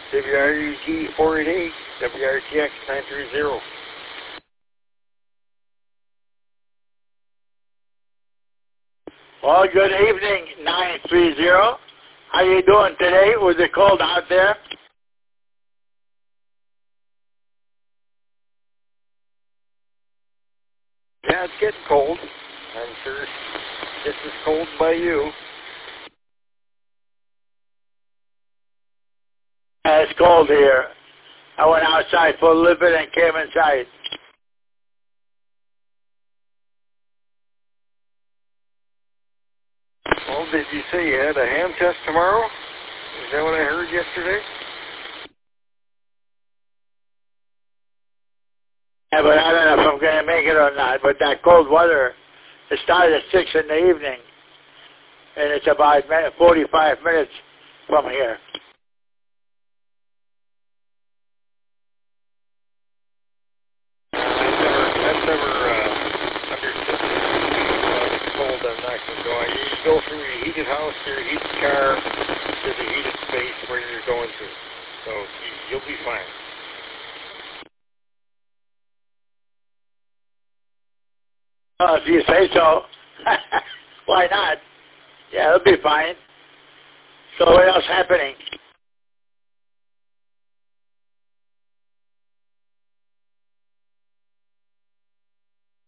WRUT 488, WRTX 930. Well, good evening, 930. How you doing today? Was it cold out there? Yeah, it's getting cold. I'm sure it's as cold by you. Yeah, it's cold here. I went outside for a little bit and came inside. Well, did you say you had a ham test tomorrow? Is that what I heard yesterday? Yeah, but I don't know if I'm going to make it or not. But that cold weather, it started at 6 in the evening, and it's about 45 minutes from here. I've never understood this cold. I'm not going to go. You go from your heated house to your heated car to the heated space where you're going to. So you'll be fine. Oh, if you say so. Why not? Yeah, it'll be fine. So what else happening?